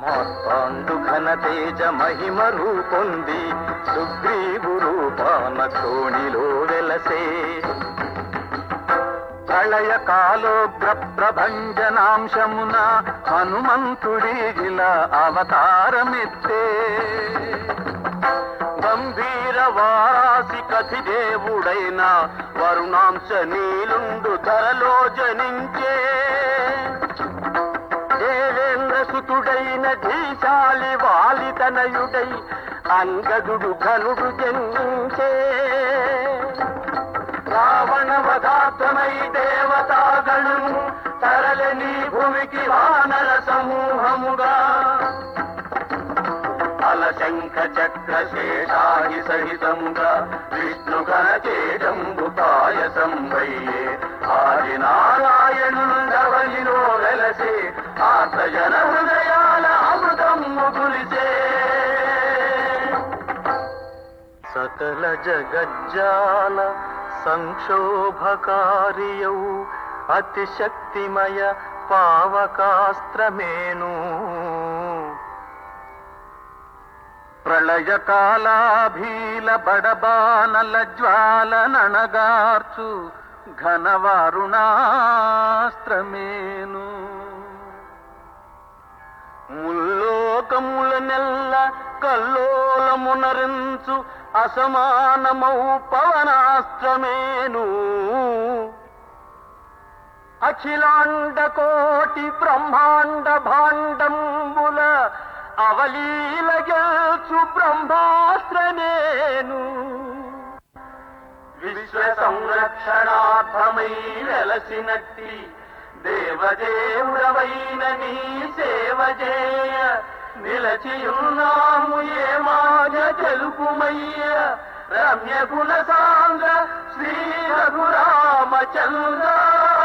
మార్తాండు ఘన తేజ మహిమ రూపొంది సుగ్రీవు రూపాన కోణిలో వెలసే. ప్రళయ కాలోగ్ర ప్రభంజనాంశమున హనుమంతుడిలా అవతారమెత్తే. గంభీర వారాసి కథి దేవుడైన వరుణాంశ నీలుండు ధరలో జనించే. దేవేంద్ర సుతుడైన ధీశాలి వాలితనయుడై అంగదుడు ఘనుడు జన్మించే. రావణ వధాత్మై దేవతాగణు తరలని భూమికి వానర సమూహముగా. అలశంఖ చక్ర శేషాగి సహితముగా విష్ణుగణ చేడంబు పాయసం వయ్యే. ఆది నారాయణుండవనిలో వెలసే ఆత జన హృదయాల అమృతము గులిసే. సకల జగజ్జాల సంక్షోభకారియౌ అతిశక్తిమయ పావకాస్త్రమేను. ప్రళయకాలాభీల బడబానల జ్వాలనణగార్చు ఘనవారుణాస్త్రమేను. ముల్లోకముల నెల్ల కల్లోలమునరించు అసమానమౌ పవనాస్త్రమేను. అఖిలాండ కోటి బ్రహ్మాండ భాండంబుల అవలీల గెల్చు బ్రహ్మాస్త్రమేను. విశ్వ సంరక్షణార్థమై వెలసినట్టి దేవదేవుడవైన నీ సేవ చేయ నిలచియున్నాము ఏ మాయ తెలుపుమయ్య. రమ్య గుణ సాంద్ర శ్రీ రఘురామచంద్ర.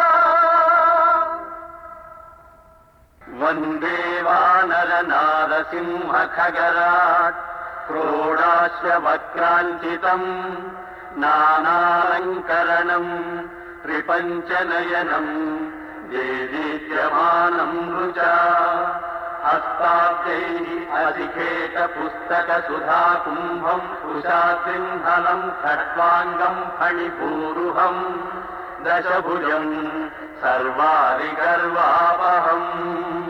వందే వానర నారసింహ ఖగరాట్ క్రోడాశ్వ వక్రాంచితం నానాలంకరణం త్రిపంచనయనం దేదీప్యమానం రుచా. హస్తాబ్జైః అధికేట పుస్తక సుధా కుంభం కుశాసింహలం ఖట్వాంగం ఫణిపూరుహం దశభుజం సర్వారి గర్వాపహం.